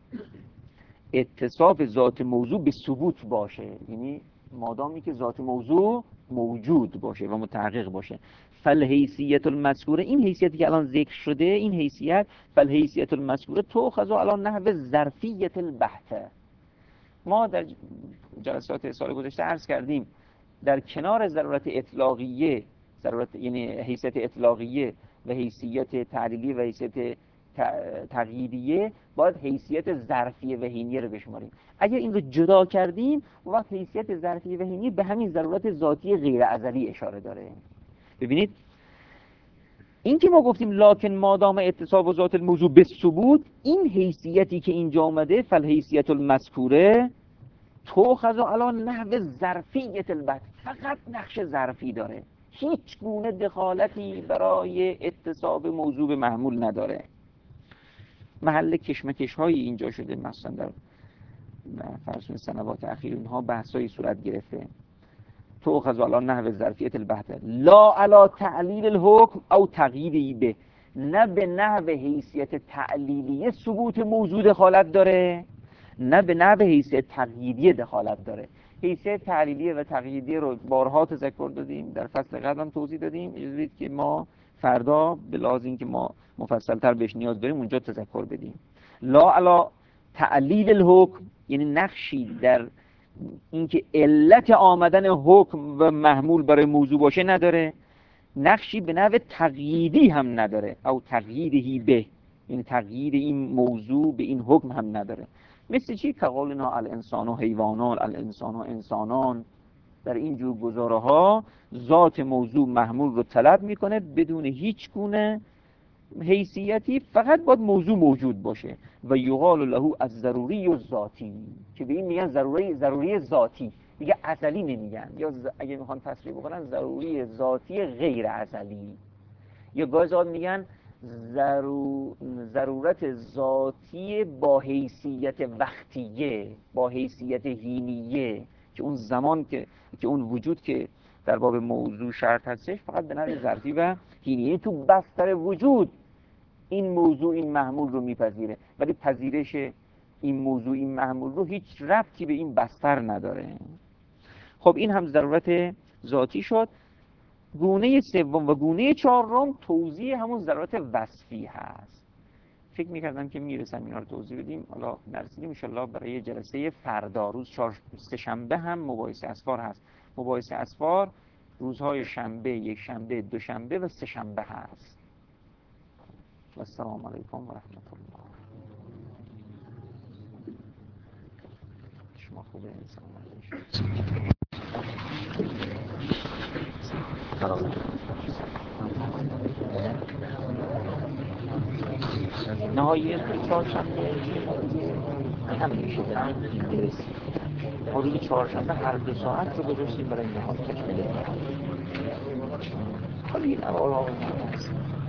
اتصاف ذات موضوع به ثبوت باشه، یعنی مادامی که ذات موضوع موجود باشه و متحقق باشه. فالحیثیت المذکوره، این حیثیتی که الان ذکر شده، این حیثیت فالحیثیت المذکوره تؤخذ علی نحو ظرفیت البحته. ما در جلسات سال گذشته عرض کردیم در کنار ضرورت اطلاقیه، ضرورت یعنی حیثیت اطلاقیه و حیثیت تعلیلیه و حیثیت تقییدیه، باید حیثیت ظرفیه و حینیه رو بشماریم. اگر این رو جدا کردیم، وقت حیثیت ظرفیه و حینیه به همین ضرورت ذاتی غیر ازلی اشاره داره. ببینید این که ما گفتیم لکن مادام اتصاف و ذات الموضوع به ثبوت، این حیثیتی که اینجا اومده فالحیثیت المذکوره تؤخذ علی نحو ظرفیت البحث، فقط نقش ظرفی داره، هیچ گونه دخالتی برای اتصاف موضوع به محمول نداره. محل کشمکش های اینجا شده، مثلا در فرض سنوات اخیر اونها بحثایی صورت گرفته. تؤخذ علی نحو ظرفیت البحث لا علی تعلیل الحکم او تقییدی به، نه به نحو حیثیت تعلیلیه ثبوت موضوع دخالت داره، نه به نحو حیثیت تقییدیه دخالت داره. حیثیت تعلیلیه و تقییدیه رو بارها تذکر دادیم، در فصل قبلم توضیح دادیم. اجازه بدید که ما فردا به لحاظ اینکه ما مفصل‌تر بهش نیاز داریم اونجا تذکر بدیم. لا علی تعلیل الحکم، یعنی نقشی در اینکه علت آمدن حکم و محمول برای موضوع باشه نداره، نقشی به نحو تقییدی هم نداره، او تقییدی به، یعنی تغییر این موضوع به این حکم هم نداره. مثل چی؟ که قولنا الانسان و حیوانان، الانسان و انسانان، در این جور گزاره ها ذات موضوع محمول رو طلب میکنه بدون هیچ گونه حیثیتی، فقط باید موضوع موجود باشه. و یقال له الضروری الذاتی، که به این میگن ضروری ضروری ذاتی، دیگه ازلی نمیگن، یا ز... اگه میخوان تصریح بکنن ضروری ذاتی غیر ازلی، یا گاهی میگن ضرور... ضرورت ذاتی با حیثیت وقتیه، با حیثیت حینیه، که اون زمان که که اون وجود که در باب موضوع شرط هستش فقط به نحو ظرفی و حینیه، تو بستر وجود این موضوع این محمول رو میپذیره، ولی پذیرش این موضوع این محمول رو هیچ ربطی به این بستر نداره. خب این هم ضرورت ذاتی شد. گونه سوم و گونه چهارم توضیح همون ضرورت وصفی هست. فکر میکردم که میرسم اینا رو توضیح بدیم، حالا نرسیدیم. ان شاءالله برای جلسه فردا روز چهار سه شنبه هم مباحثه اسفار هست. مباحثه اسفار روزهای شنبه، یک شنبه، دو شنبه و سه شنبه هست. و السلام علیکم و رحمت الله. شما خوبه انسان نهایی چهارشنبه هم میشه در این درس. حدود چهارشنبه هر دو ساعت رو گذاشتیم برای نهایی تکمیل. حالا این اول آقای هست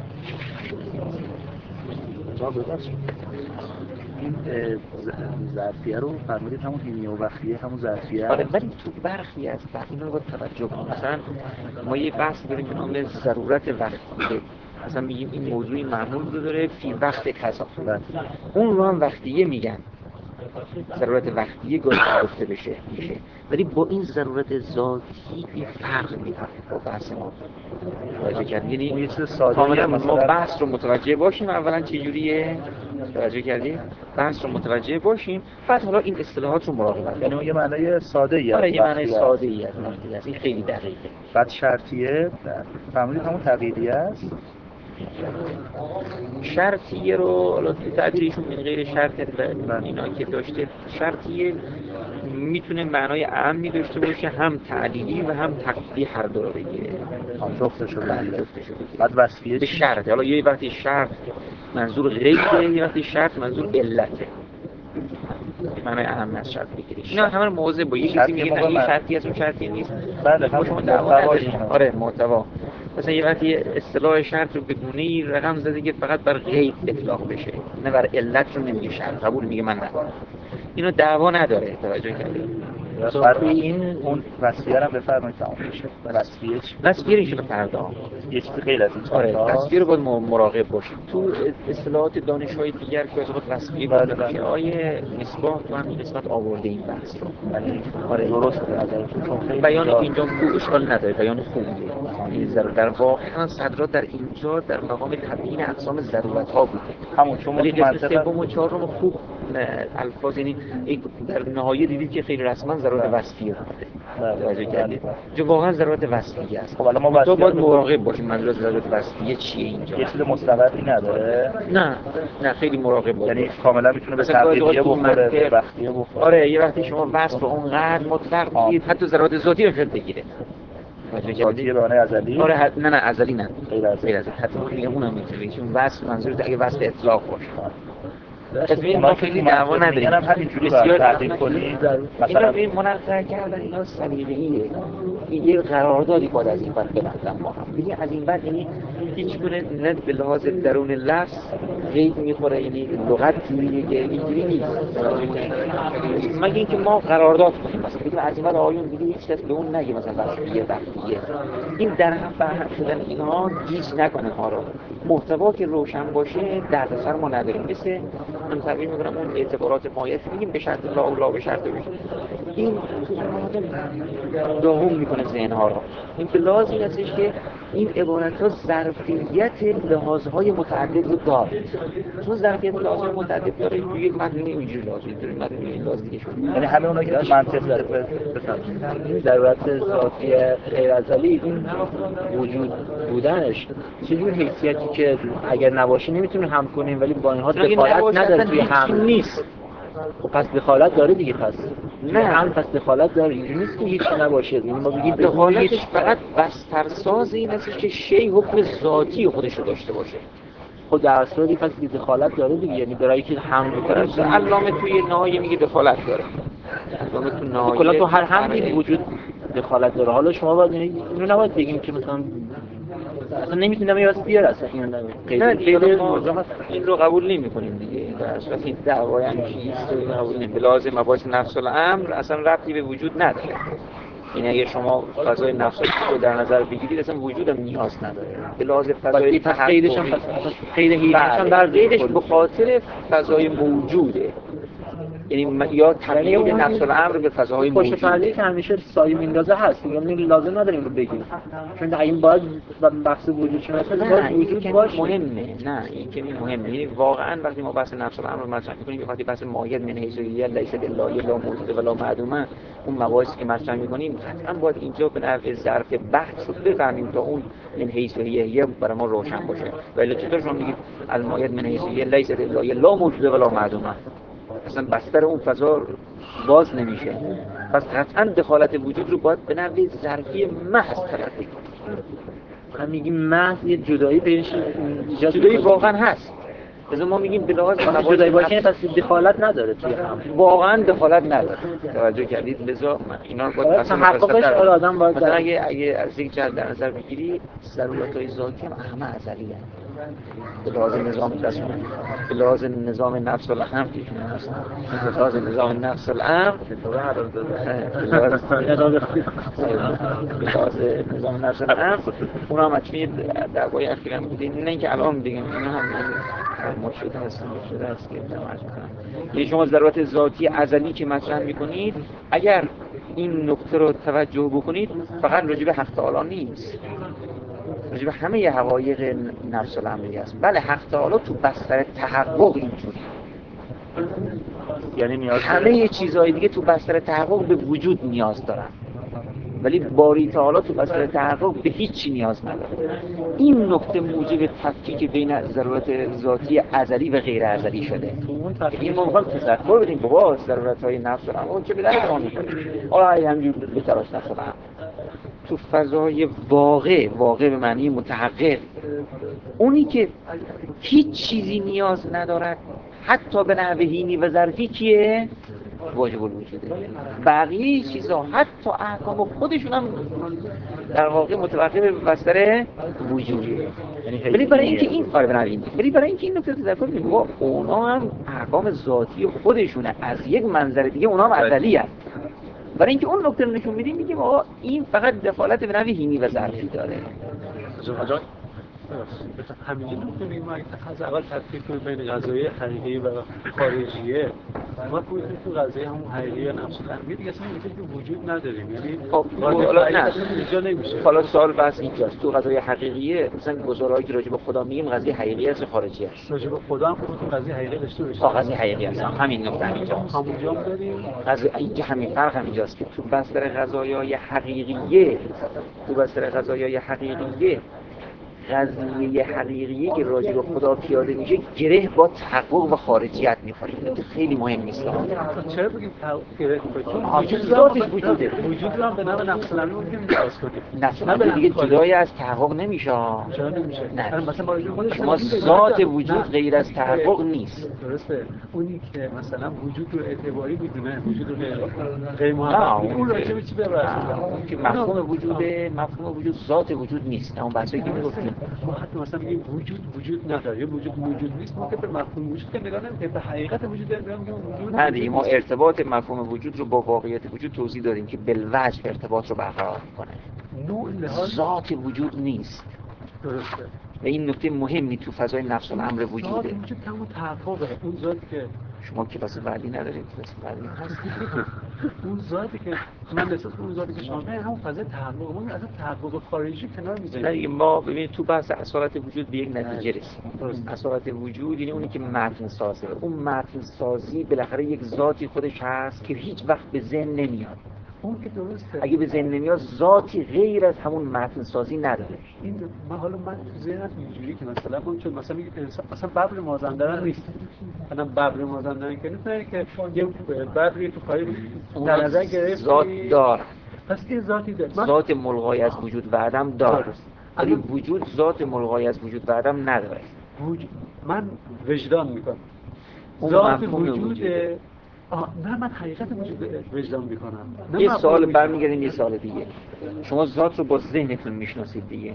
جا ببخشید این ظرفیه رو فرمودید همون حینیه و وقتیه همون ظرفیه. آره، ولی تو برخی از بحث اینا رو باید توجه کنیم. مثلا ما یه بحث داریم به نام ضرورت وقتیه، مثلا میگیم این موضوعی معمول رو داره فی وقت کذا، اون رو هم وقتیه میگن، ضرورت وقتیه گاهی گفته بشه میشه، ولی با این ضرورت ذاتی فرق میکنه با بحث ما. توجه کردید؟ یعنی یه چیز ساده ما بحث رو متوجه باشیم اولا چه جوریه، توجه کردید؟ بحث رو متوجه باشیم، بعد حالا این اصطلاحات رو مراقبت کنیم. یعنی یه معنی ساده ای آره، یه معنی ساده ای از وقتی است، این خیلی دقیقه. بعد شرطیه فهمیدید همون تقییدیه است. شرطیه رو حالا تعبیرشون من غیر شرط اینا که داشته، شرطیه میتونه معنای عامی داشته باشه، هم تعلیلی و هم تقییدی، هر دو رو بگیره، جفتشو بگیره. جفتشو بگیره. بعد وصفیه به شرط، حالا یه وقتی شرط منظور غیره، یه وقتی شرط منظور علته، معنای اهم از شرط بگیره. اینا همه موضوع با یه چیزی میگن این شرطی است اون شرطی نیست. بله، ما شما دعوا نداریم. آره، محتوا مثلا یه وقتی اصطلاح شرط رو به گونه‌ای رقم زده که فقط بر غیر اطلاق بشه، نه بر علت رو نمیگه شرط، قبول میگه من ندارم. اینو دعوا نداره، توجه کردید؟ بر این اون وصفیه رو بفرمایید تمام بشه. وصفیه چی؟ وصفیه رو فردا یه چیز غیر از این آره چهار تا وصفیه رو باید مراقب باشید. تو اصطلاحات دانش‌های دیگر که از وقت وصفیه بله، گفته میشه، بله. آیه مصباح تو همین قسمت آورده این بحث رو. یعنی آره درست به نظرتون چون خیلی بیان جا- اینجا خوب اشکال نداره، بیان خوبیه. این ضرورت در واقع صدرات در اینجا در مقام تبیین اقسام ضرورت‌ها بوده. همون چون ما ولی تو قسم منطقه سوم و چهارم خوب الفاظ، یعنی این در نهایه دیدید که خیلی رسما ضرورت وصفیه بوده. توجه کردید؟ جو واقعا ضرورت وصفیه است. خب الان ما تو وصفیه باید رو- مراقب باشیم منظور از ضرورت وصفیه چیه اینجا. یه چیز مستقلی نداره، نه نه خیلی مراقب باید یعنی باشیم. کاملا میتونه به مثلا گاهی تبدیلیه اوقات تو بخوره، به منطق- وقتیه بخوره. آره یه وقتی شما وصف رو اونقدر مطلق میگید حتی ضرورت ذاتی رو شاید بگیره. ذاتیه به معنای ازلی؟ آره حت... نه نه ازلی نه غیر ازلی. غیر ازلی حتی میگم اونم میتونه چون وصف منظورت اگه وصف اطلاق باشه. پس این ما خیلی دعوا نداریم. هم همینجوری باید تعدیل کنید. مثلا این منظر کردن اینا سلیقه‌ایه. این یه قراردادی باید از این بعد ببندن با هم. دیگه از این بعد یعنی هیچ گونه نه به لحاظ درون لفظ قید میخوره، یعنی لغت جوریه که اینجوری نیست. مگه اینکه ما قرارداد کنیم مثلا بگیم از این بعد آیون دیگه هیچ کس به اون نگه مثلا وصفیه وقتیه. این در هم فهم شدن اینا گیج نکنه ها رو. محتوا که روشن باشه دردسر ما نداریم. مثل من تعبیر میکنم اون اعتبارات مایه میگیم به شرط لا و لا به شرط بشه. این داغون میکنه ذهنها رو. این به لحاظ این هستش که این عبارت ها ظرفیت لحاظهای متعدد رو داره. چون ظرفیت لحاظهای متعدد داره یک مدلونی اینجوری لازم داره، مدلونی این لازم دیگه شد. یعنی همه اونایی که تو منطق این ضرورت ذاتی غیر ازلی این وجود بودنش چجور حیثیتی که اگر نباشه نمیتونیم هم کنیم، ولی با این حال دخالت نداره توی هم نیست. خب پس دخالت داره دیگه، پس نه هم پس دخالت داره، اینجوری نیست که هیچ نباشه. یعنی ما بگیم دخالتش فقط بسترساز این هستش که شی حکم ذاتی خودش رو داشته باشه. خود در اصلی پس دخالت داره دیگه، یعنی برای که هم درست علامه توی نهایه میگه دخالت داره. علامه تو نهایه کلا تو هر حملی وجود دخالت داره. حالا شما باید اینو نباید بگیم که مثلا اصلا نمیتونم یه واسه بیاره اصلا اینو نباید. نه دیگه ما این رو قبول نمی‌کنیم دیگه. در اصل این دعوای همیشه است رو قبول نمی‌کنیم. به لازم مباحث نفس الامر اصلا ربطی به وجود نداره. یعنی اگه شما فضای نفس رو در نظر بگیرید اصلا وجودم نیاز نداره. به لازم فضای پس قیدش هم پس قید هیچ هم در قیدش به خاطر فضای موجوده. یعنی یا تبیین نفس الامر به فضاهای پشت موجود. پرده که همیشه سایه میندازه هست، یعنی لازم نداریم رو بگیم. چون این باید بحث وجود شناسی باید وجود باشه. مهمه. نه این که مهمه. یعنی واقعا وقتی ما بحث نفس الامر رو مطرح می‌کنیم وقتی بحث مایه من حیث یه لیس الا لا موجود ولا معدومه، اون مباحثی که مطرح می‌کنیم قطعاً باید اینجا به نحو ظرف بحث رو بفهمیم تا اون من حیث یه برای ما روشن باشه. ولی چطور شما میگید المایه من حیث یه لیس الا لا موجود ولا معدومه، اصلا بستر اون فضا باز نمیشه. پس قطعا دخالت وجود رو باید به نحو ظرفی محض تلقی کنیم. هم میگیم محض یه جدایی بینش ایجاد جدایی واقعا هست. از ما میگیم به لحاظ جدایی باشه پس دخالت نداره توی هم. واقعا دخالت نداره. توجه کردید؟ لذا اینا رو باید اصلا تحققش آدم باید مثلا اگه اگه از یک جهت در نظر بگیری ضرورت‌های ذاتی هم همه ازلی هست. به لحاظ نظام تصمیم، به لحاظ نظام نفس الامر دیشون هست. به لحاظ نظام نفس الامر به لحاظ نظام نفس الامر اون هم اکنون دعوای اخیرا بودین. نه اینکه الان بگم اینا هم مشکل هست مشکل هست که تمرز میکنم. یعنی شما ضرورت ذاتی ازلی که مطرح میکنید اگر این نکته رو توجه بکنید فقط راجع به حق تعالی نیست، راجع به همه ی حقایق نفس الامری است. بله حق تعالی تو بستر تحقق اینجوری، یعنی نیاز همه چیزهای دیگه تو بستر تحقق به وجود نیاز دارن، ولی باری تعالی تو بستر تحقق به هیچی نیاز نداره. این نکته موجب تفکیک بین ضرورت ذاتی ازلی و غیر ازلی شده. این ما میخوایم تذکر بدیم بابا ضرورت‌های نفس الامر اون که به درد ما می‌خوره. حالا همینجور به تراش نفس الامر تو فضای واقع، واقع به معنی متحقق، اونی که هیچ چیزی نیاز ندارد حتی به نحو هینی و ظرفی کیه؟ واجب الوجوده. بقیه چیزها حتی احکام خودشون هم در واقع متوقف به بستر وجودیه. ولی برای اینکه این کار بنوین ولی برای اینکه این نکته تذکر کنیم با اونا هم احکام ذاتی خودشونه، از یک منظر دیگه اونا هم ازلی هست. برای اینکه اون نکته رو نشون میدیم میگیم آقا این فقط دخالت به نوع هیمی و ظرفی داره. همینجا نمی‌تونیم ما از اول تفکیک کنیم بین غذای حقیقی و خارجیه. ما پوییم تو غذای همون حقیقی یا نفس الامر دیگه اصلا اینجا وجود نداریم. یعنی خب حالا نه اینجا نمیشه. حالا سوال بس اینجاست، تو غذای حقیقیه مثلا گزارهایی که راجع به خدا میگیم غذای حقیقی است یا خارجی است؟ راجع به خدا هم خودتون غذای حقیقی داشته باشید. آ غذای حقیقی است. همین نکته اینجاست. همونجا هم داریم. غذا اینجا همین فرق همینجاست که تو بستر غذایای حقیقیه تو بستر غذایای حقیقیه قضیه حقیقیه که راجع به خدا پیاده میشه گره با تحقق و خارجیت میخوره. خیلی مهم نیست. چرا بگیم تحقق گره چون وجود ذاتش وجوده. وجود رو هم به نوع نفس الامر ممکنه درست کنیم. نفس الامر دیگه جدای از تحقق نمیشه. چرا نمیشه؟ نه. مثلا با خودش ما ذات وجود غیر از تحقق نیست. درسته. اونی که مثلا وجود رو اعتباری میدونه، وجود رو غیر غیر محقق اون راجع به چی ببرس؟ اون که مفهوم وجود مفهوم وجود ذات وجود نیست. اون بحثی که میگفتیم ما حتی مثلا میگیم وجود وجود نداره یا وجود موجود نیست، ما که به مفهوم وجود که نگاه نمی‌کنیم، به حقیقت وجود نگاه می‌کنیم. وجود نه دیگه ما ارتباط مفهوم وجود رو با واقعیت وجود توضیح دادیم که بالوجه ارتباط رو برقرار می‌کنه. نوع لحاظ ذات وجود نیست. درسته. و این نکته مهمی تو فضای نفس الامر وجوده. ذات وجود تمام تحققه. اون ذاتی که شما کلاس بعدی ندارید، کلاس بعدی هست. اون ذاتی که من نسبت به اون ذاتی که شما میگید همون فضای تحقق، ما اصلا تحقق خارجی کنار می‌ذاریم. ما ببینید تو بحث اصالت وجود به یک نتیجه رسیدیم. اصالت وجود یعنی اونی که متن سازه. اون متن سازی بالاخره یک ذاتی خودش هست که هیچ وقت به ذهن نمیاد. اون که درسته. اگه به ذهن نمیاد ذاتی غیر از همون متن سازی نداره. این من حالا من تو ذهنم اینجوری که مثلا من چون مثلا میگه انسان مثلا ببر مازندران نیست. مثلا ببر مازندران که نیست که یه ببری تو پای در نظر گرفت ذات داره. پس این ذاتی داره. ذات ملغای از وجود و عدم داره. ولی وجود ذات ملغای از وجود و عدم نداره. وجود من وجدان میکنم. ذات وجود آه نه من حقیقت وجود وجدان میکنم. یه سوال برمیگردیم یه سوال دیگه. شما ذات رو با ذهنتون میشناسید دیگه.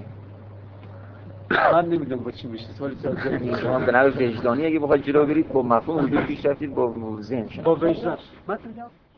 من نمیدونم با چی میشناسید ولی ذهن شما به نوع وجدانی اگه بخواید جلو برید با مفهوم وجود پیش رفتید با ذهن. با وجدان. من